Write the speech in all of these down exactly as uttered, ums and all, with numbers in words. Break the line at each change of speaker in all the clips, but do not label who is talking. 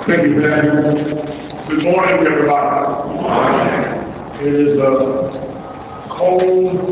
Thank you, Ben. Good morning, everybody. Good morning. It is a cold,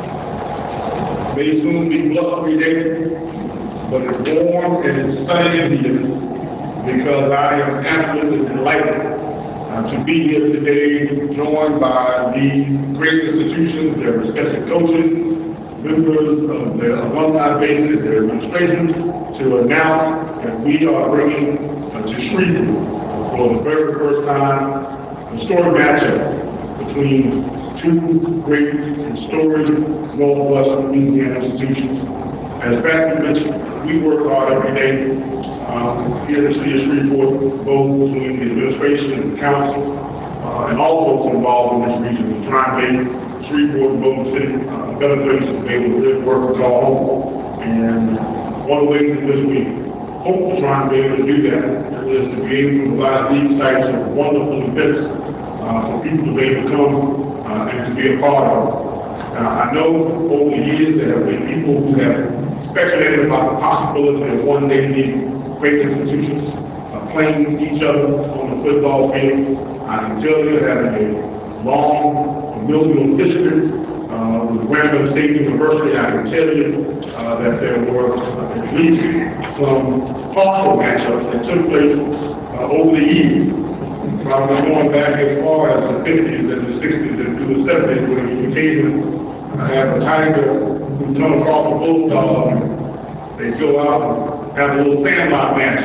may soon be blustery day, but it's warm and it's sunny in here because I am absolutely delighted uh, to be here today, joined by these great institutions, their respective coaches, members of their alumni bases, their administration, to announce that we are bringing uh, to Shreveport for the very first time a historic matchup between two great and storied Northwest Louisiana institutions. As Pastor mentioned, we work hard every day um, here in the city of Shreveport, both between the administration and the council, uh, and all folks involved in this region to try and make Shreveport and Boulder City uh, better places to be able to live, work, and call home. And one of the ways in which we hope to try and be able to do that is to be able to provide these types of wonderful events uh, for people to be able to come uh, and to be a part of. Uh, I know over the years there have been people who have speculated about the possibility of one day these great institutions uh, playing each other on the football field. I can tell you, having a long familial history uh, with Grambling State University, I can tell you uh, that there were uh, at least some partial matchups that took place uh, over the years. Probably going back as far as the fifties and the sixties and through the seventies, when you occasionally uh, have a tiger who come across a bulldog and they go out and have a little sandlot match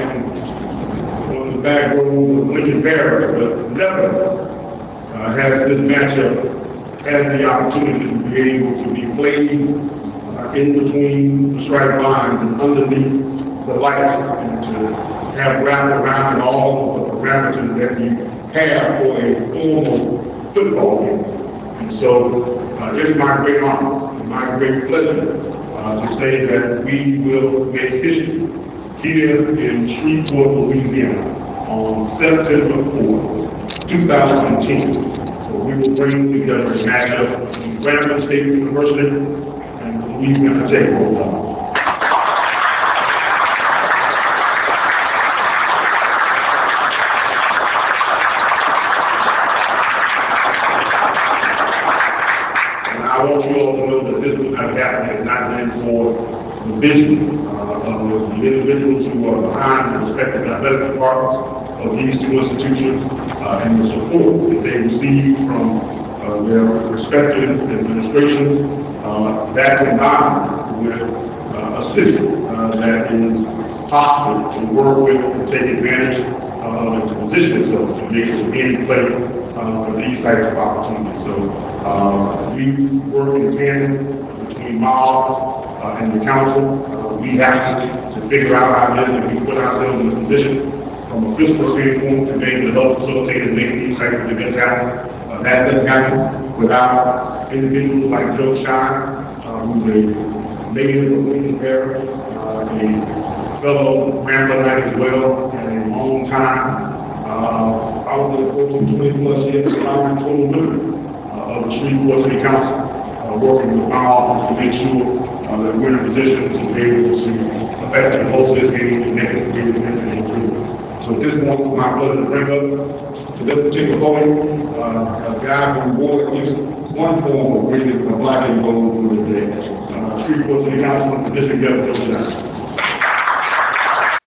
on the back row of Lincoln Barracks, but never uh, has this matchup had the opportunity to be able to be played uh, in between the strike lines and underneath the lights, and to have wrapped around and all of the parameters that you have for a formal football game. And so uh, it's my great honor and my great pleasure uh, to say that we will make history here in Shreveport, Louisiana on September fourth, two thousand ten. So we will bring together a matchup between Grambling State University and Louisiana Tech Bulldogs. I want you all to know that this would not happen had it not been for the vision uh, of the individuals who are behind the respective athletic departments of these two institutions uh, and the support that they receive from uh, their respective administrations. Uh, that combined with uh, a system uh, that is possible to work with and take advantage of and to position itself to make it being played uh, for these types of opportunities. So uh, we work in tandem between Miles uh, and the council. Uh, we have to, to figure out how it is that we put ourselves in a position from a fiscal standpoint to be able to help facilitate and make these types of events happen. Uh, that doesn't happen without individuals like Joe Shine, uh, who's a native of Lincoln Parish, uh, a fellow Grambling as well, and a long time, uh, probably approaching twenty plus years, founding total member uh, of the Shreveport City Council, uh, working with my office to make sure uh, that we're in a position to be able to effectively host this game and make it a great event and improve. So at this point, it's my pleasure to bring up to this particular podium uh, a guy who wore at least one form of winning a black and gold for the day. Uh, Shreveport City Council, District Governor Joe Shine.